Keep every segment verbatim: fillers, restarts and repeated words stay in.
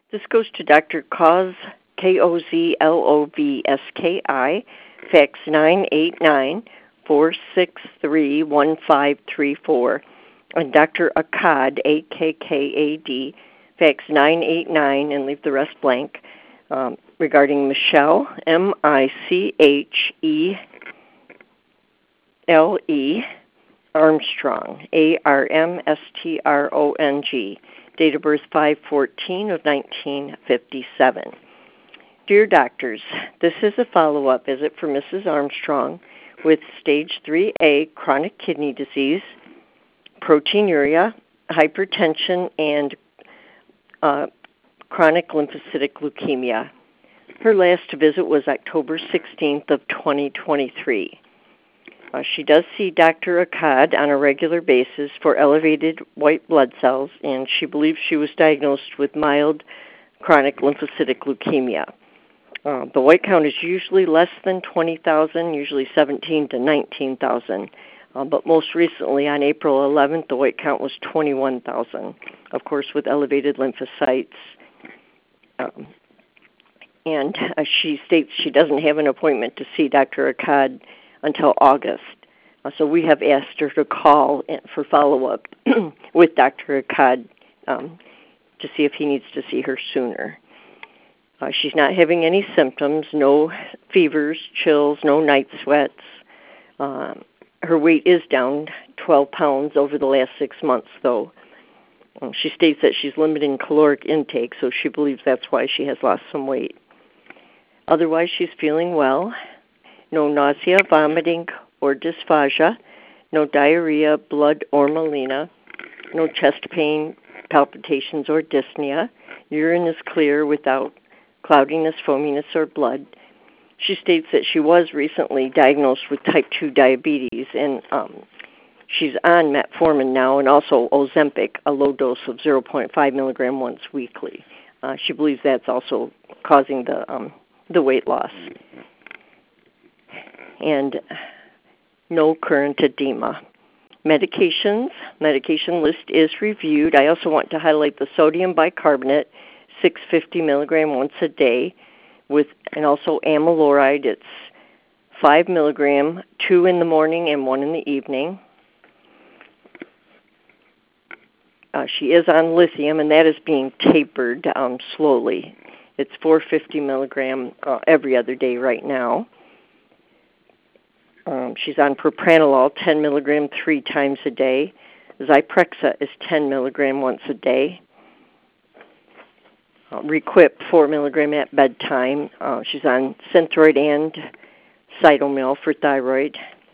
This goes to Doctor Koz, K O Z L O V S K I, fax nine eight nine, four six three, one five three four, and Doctor Akkad, A K K A D, fax nine eight nine, and leave the rest blank, um, regarding Michelle, M I C H E L E, Armstrong, A R M S T R O N G, date of birth five fourteen of nineteen fifty-seven. Dear doctors, this is a follow-up visit for Missus Armstrong with stage three A chronic kidney disease, proteinuria, hypertension, and uh, chronic lymphocytic leukemia. Her last visit was October sixteenth of twenty twenty-three. Uh, she does see Doctor Akkad on a regular basis for elevated white blood cells, and she believes she was diagnosed with mild chronic lymphocytic leukemia. Uh, the white count is usually less than twenty thousand, usually seventeen to nineteen thousand. Uh, but most recently, on April eleventh, the white count was twenty-one thousand, of course, with elevated lymphocytes. Um, and uh, she states she doesn't have an appointment to see Doctor Akkad until August. Uh, so we have asked her to call for follow-up with Doctor Akkad um, to see if he needs to see her sooner. Uh, she's not having any symptoms, no fevers, chills, no night sweats. Um, her weight is down twelve pounds over the last six months, though. Um, she states that she's limiting caloric intake, so she believes that's why she has lost some weight. Otherwise, she's feeling well. No nausea, vomiting, or dysphagia. No diarrhea, blood, or melena. No chest pain, palpitations, or dyspnea. Urine is clear without cloudiness, foaminess, or blood. She states that she was recently diagnosed with type two diabetes, and um, she's on metformin now and also Ozempic, a low dose of zero point five milligram once weekly. Uh, she believes that's also causing the um, the weight loss. And no current edema. Medications, medication list is reviewed. I also want to highlight the sodium bicarbonate, six hundred fifty milligram once a day, with and also amiloride. It's five milligram, two in the morning and one in the evening. Uh, she is on lithium, and that is being tapered um, slowly. It's four hundred fifty milligram uh, every other day right now. Um, she's on propranolol, ten milligram, three times a day. Zyprexa is ten milligram once a day. Uh, Requip, four milligram at bedtime. Uh, she's on Synthroid and Cytomel for thyroid.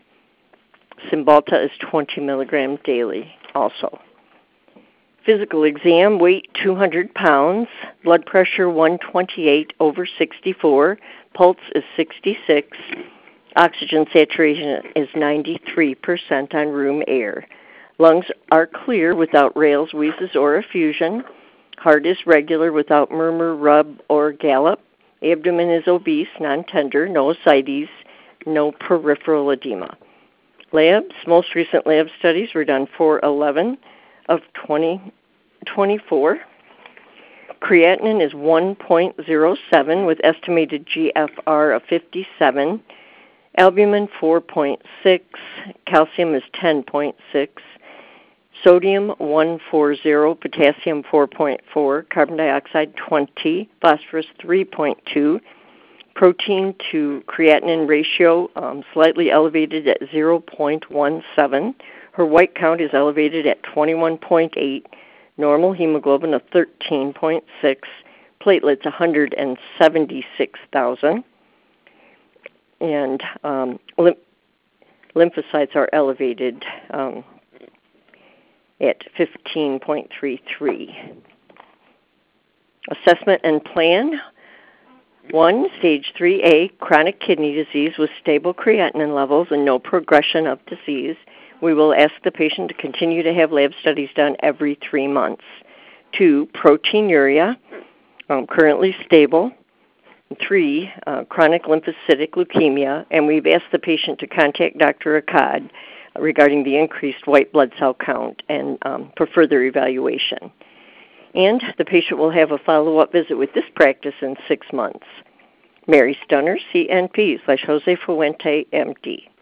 Cymbalta is twenty milligram daily also. Physical exam, weight two hundred pounds, blood pressure one twenty-eight over sixty-four, pulse is sixty-six, oxygen saturation is ninety-three percent on room air. Lungs are clear without rales, wheezes, or effusion. Heart is regular without murmur, rub, or gallop. Abdomen is obese, non-tender, no ascites, no peripheral edema. Labs, most recent lab studies were done four eleven of twenty twenty-four. Creatinine is one point zero seven with estimated G F R of fifty-seven. Albumin four point six. Calcium is ten point six. Sodium one forty, potassium four point four, carbon dioxide twenty, phosphorus three point two, protein to creatinine ratio um, slightly elevated at zero point one seven. Her white count is elevated at twenty-one point eight, normal hemoglobin of thirteen point six, platelets one hundred seventy-six thousand, and um, lymph- lymphocytes are elevated um, at fifteen point three three. Assessment and plan. One, stage three A, chronic kidney disease with stable creatinine levels and no progression of disease. We will ask the patient to continue to have lab studies done every three months. Two, proteinuria, um, currently stable. Three, uh, chronic lymphocytic leukemia, and we've asked the patient to contact Doctor Akkad regarding the increased white blood cell count and um, for further evaluation. and the patient will have a follow-up visit with this practice in six months. Mary Stunner, C N P slash Jose Fuente, M D.